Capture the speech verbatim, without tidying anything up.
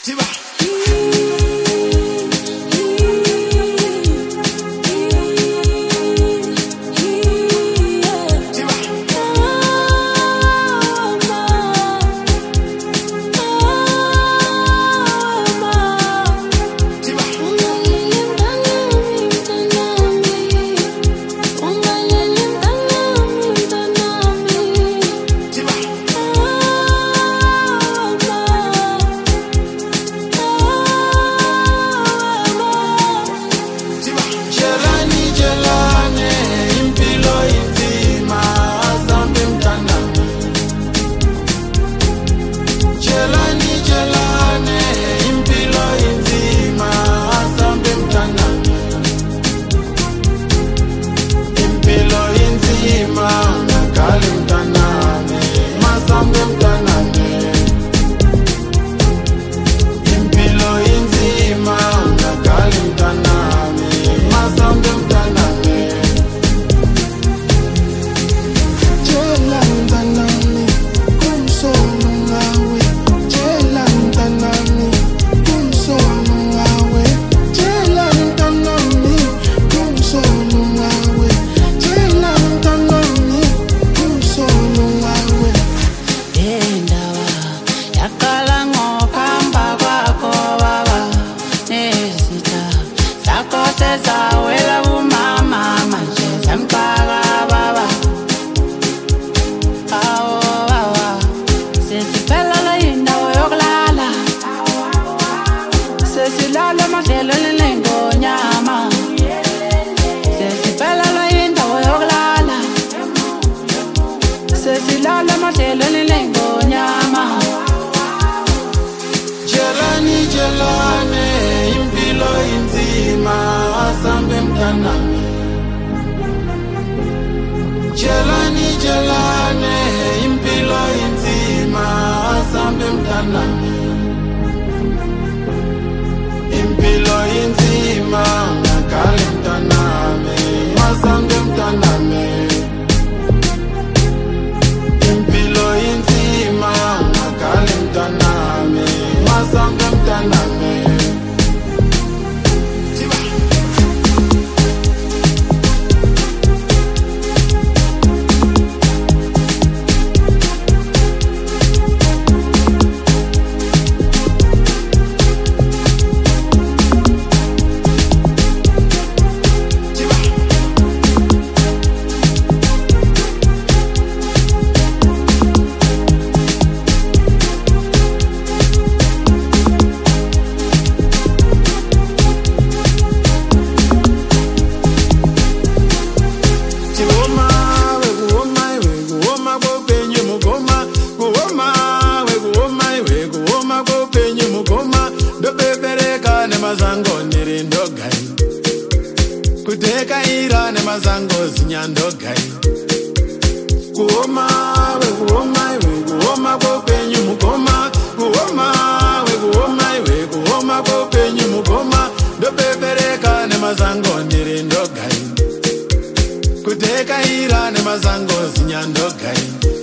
Jelani jelane impilo inzima asambe mtanami. Jelani jelane impilo inzima asambe mtanami. Impilo inzima nakale mtanami asambe mtanami. Impilo inzima nakale mtanami asambe mtanami. Mazango nirindo gai kuteka ira ne mazango zinyando gai kuoma we kuoma we kuoma kopenyu mukoma kuoma we kuoma we kuoma kopenyu mukoma ndo bebereka ne mazango nirindo gai kuteka ira ne mazango zinyando gai